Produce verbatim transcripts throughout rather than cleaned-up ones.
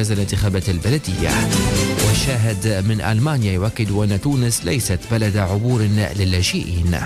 لإنجاز الانتخابات البلدية. والشاهد من ألمانيا يؤكد أن تونس ليست بلد عبور للاجئين.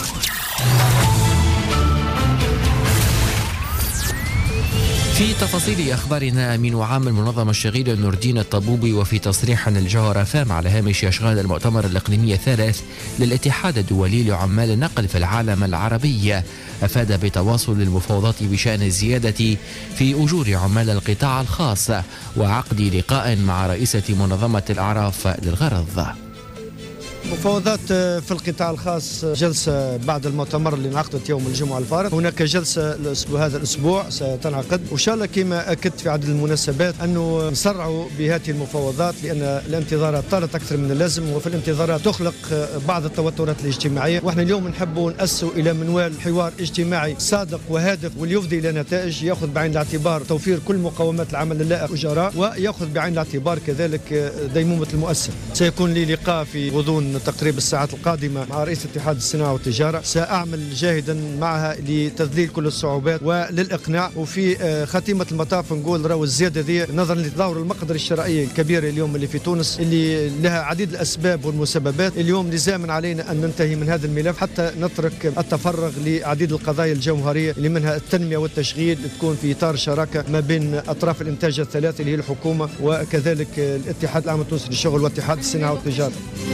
في تفاصيل أخبارنا، أمين عام المنظمة الشغيلة نور الدين الطبوبي وفي تصريح للجوهرة فام على هامش أشغال المؤتمر الإقليمي الثالث للاتحاد الدولي لعمال النقل في العالم العربي أفاد بتواصل المفاوضات بشأن الزيادة في أجور عمال القطاع الخاص وعقد لقاء مع رئيسة منظمة الأعراف للغرض. مفاوضات في القطاع الخاص، جلسة بعد المؤتمر اللي انعقدت يوم الجمعة الفارط. هناك جلسة الأسبوع هذا الأسبوع ستنعقد، وإن شاء الله كما أكدت في عدد المناسبات أنه نسرعوا بهذه المفاوضات، لأن الانتظارات طالت أكثر من اللازم، وفي الانتظارات تخلق بعض التوترات الاجتماعية. وإحنا اليوم نحب نأسوا إلى منوال حوار اجتماعي صادق وهادف واليفضي إلى نتائج يأخذ بعين الاعتبار توفير كل مقومات العمل اللائق أجراء، ويأخذ بعين الاعتبار كذلك ديمومة المؤسسة. سيكون لي لقاء في غضون تقريب الساعات القادمة مع رئيس اتحاد الصناعة والتجارة، سأعمل جاهدا معها لتذليل كل الصعوبات وللإقناع. وفي خاتمة المطاف نقول راهو الزيادة ذي نظرا لتدهور المقدرة الشرائية الكبيرة اليوم اللي في تونس اللي لها عديد الأسباب والمسببات، اليوم لزاما علينا أن ننتهي من هذا الملف حتى نترك التفرغ لعديد القضايا الجوهرية اللي منها التنمية والتشغيل، تكون في إطار شراكة ما بين أطراف الإنتاج الثلاثة اللي هي الحكومة وكذلك الاتحاد العام التونسي للشغل واتحاد الصناعة والتجارة.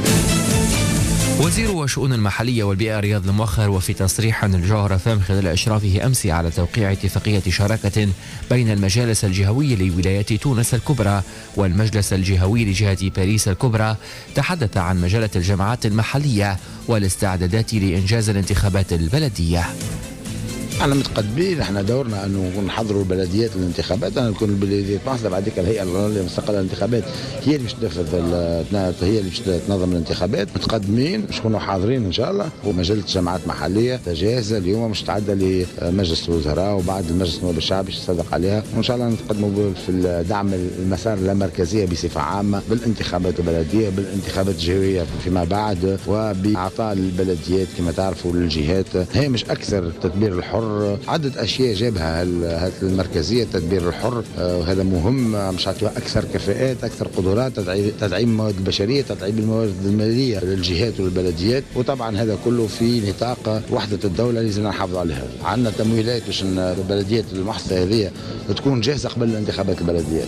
وزير الشؤون المحلية والبيئة رياض المؤخر وفي تصريح للجوهرة فام خلال إشرافه أمس على توقيع اتفاقية شراكة بين المجالس الجهوي لولايات تونس الكبرى والمجلس الجهوي لجهة باريس الكبرى، تحدث عن مجالة الجماعات المحلية والاستعدادات لإنجاز الانتخابات البلدية. احنا متقدمين، احنا دورنا انه نحضروا البلديات للانتخابات، انا نكون البلديات محصله بعد ذيك الهيئه المستقله للانتخابات هي اللي باش تنفذ، هي اللي باش تنظم الانتخابات. متقدمين باش نكونوا حاضرين ان شاء الله، ومجله جماعات محليه جاهزه اليوم مش تعدى لمجلس الوزراء وبعد المجلس النواب الشعبي يصدق عليها، وان شاء الله نتقدموا في دعم المسار اللامركزيه بصفه عامه بالانتخابات البلديه بالانتخابات الجهويه فيما بعد، وباعطاء البلديات كما تعرفوا للجهات هامش اكثر تدبير الحر. عدد أشياء جابها هذه المركزية التدبير الحر، وهذا مهم مش عطيها أكثر كفاءات أكثر قدرات، تدعيم الموارد البشرية، تدعيم الموارد المالية للجهات والبلديات، وطبعا هذا كله في نطاق وحدة الدولة لازم نحافظ عليها. عندنا تمويلات باش البلديات المحصلة هذه تكون جاهزة قبل الانتخابات البلدية.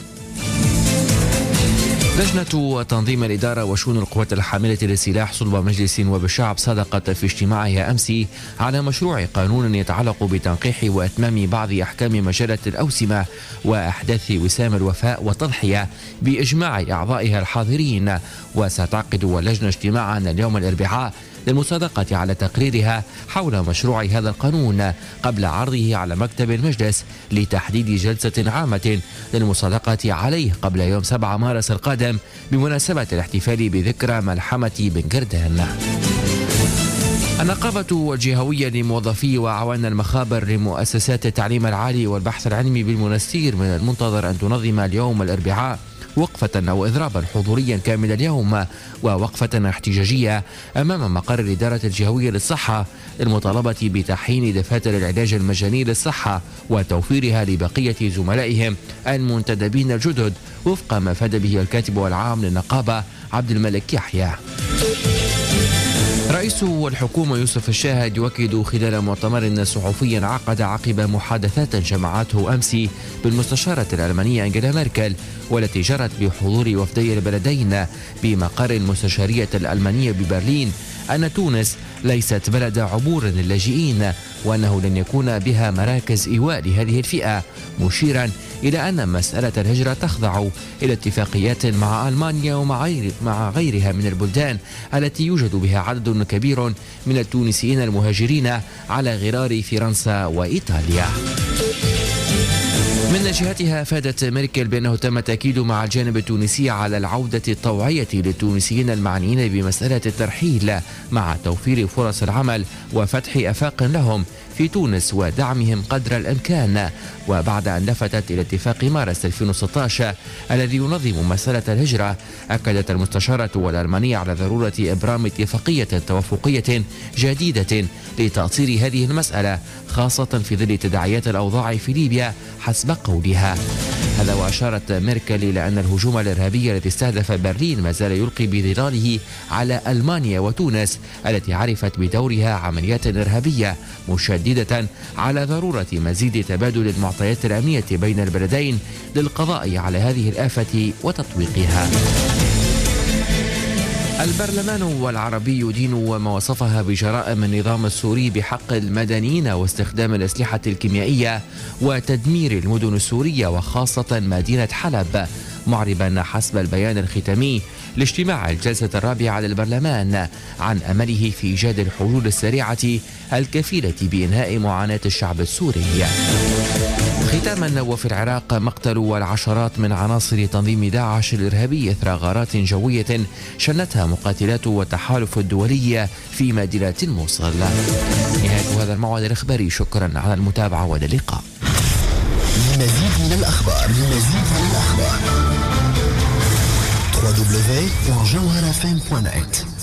لجنة تنظيم الإدارة وشؤون القوات الحاملة للسلاح صلب مجلس نواب الشعب صادقت في اجتماعها أمس على مشروع قانون يتعلق بتنقيح وإتمام بعض أحكام مجلة الأوسمة وأحداث وسام الوفاء والتضحية بإجماع أعضائها الحاضرين. وستعقد اللجنة اجتماعا اليوم الأربعاء للمصادقة على تقريرها حول مشروع هذا القانون قبل عرضه على مكتب المجلس لتحديد جلسة عامة للمصادقة عليه قبل يوم سبعة مارس القادم بمناسبة الاحتفال بذكرى ملحمة بن كردان. النقابة الجهوية لموظفي وأعوان المخابر لمؤسسات التعليم العالي والبحث العلمي بالمنستير من المنتظر أن تنظم اليوم الأربعاء وقفة أو إضرابا حضوريا كامل اليوم ووقفة احتجاجية أمام مقر الإدارة الجهوية للصحة للمطالبة بتحيين دفاتر العلاج المجاني للصحة وتوفيرها لبقية زملائهم المنتدبين الجدد وفق ما فاد به الكاتب العام للنقابة عبد الملك يحيى. رئيس الحكومة يوسف الشاهد يؤكد خلال مؤتمر صحفي عقد عقب محادثات جمعته أمس بالمستشارة الألمانية أنجيلا ميركل والتي جرت بحضور وفدي البلدين بمقر المستشارية الألمانية ببرلين أن تونس ليست بلد عبور للاجئين وأنه لن يكون بها مراكز إيواء لهذه الفئة، مشيرا إلى أن مسألة الهجرة تخضع إلى اتفاقيات مع ألمانيا ومع غير مع غيرها من البلدان التي يوجد بها عدد كبير من التونسيين المهاجرين على غرار فرنسا وإيطاليا. من جهتها أفادت ميركل بأنه تم التأكيد مع الجانب التونسي على العودة الطوعية للتونسيين المعنيين بمسألة الترحيل مع توفير فرص العمل وفتح آفاق لهم في تونس ودعمهم قدر الإمكان. وبعد أن لفتت إلى اتفاق مارس ألفين وستة عشر الذي ينظم مسألة الهجرة، أكدت المستشارة الألمانية على ضرورة إبرام اتفاقية توافقية جديدة لتأطير هذه المسألة، خاصة في ظل تداعيات الأوضاع في ليبيا حسب قولها. هذا وأشارت ميركل إلى أن الهجوم الإرهابي الذي استهدف برلين ما زال يلقي بظلاله على ألمانيا وتونس التي عرفت بدورها عمليات إرهابية، مشددة على ضرورة مزيد تبادل المعطيات الأمنية بين البلدين للقضاء على هذه الآفة وتطويقها. البرلمان العربي يدين وما وصفها بجرائم النظام السوري بحق المدنيين واستخدام الأسلحة الكيميائية وتدمير المدن السورية وخاصة مدينة حلب، معربا حسب البيان الختامي لاجتماع الجلسة الرابعة للبرلمان عن أمله في إيجاد الحلول السريعة الكفيلة بإنهاء معاناة الشعب السوري. ختاما، وفي العراق مقتل والعشرات من عناصر تنظيم داعش الإرهابي إثر غارات جوية شنتها مقاتلات والتحالف الدولي في مدينة الموصل. نهاية هذا الموعد الإخباري، شكرا على المتابعة والى اللقاء. لمزيد من الأخبار لمزيد من الأخبار دبليو دبليو دبليو دوت جوهر اف ام دوت نت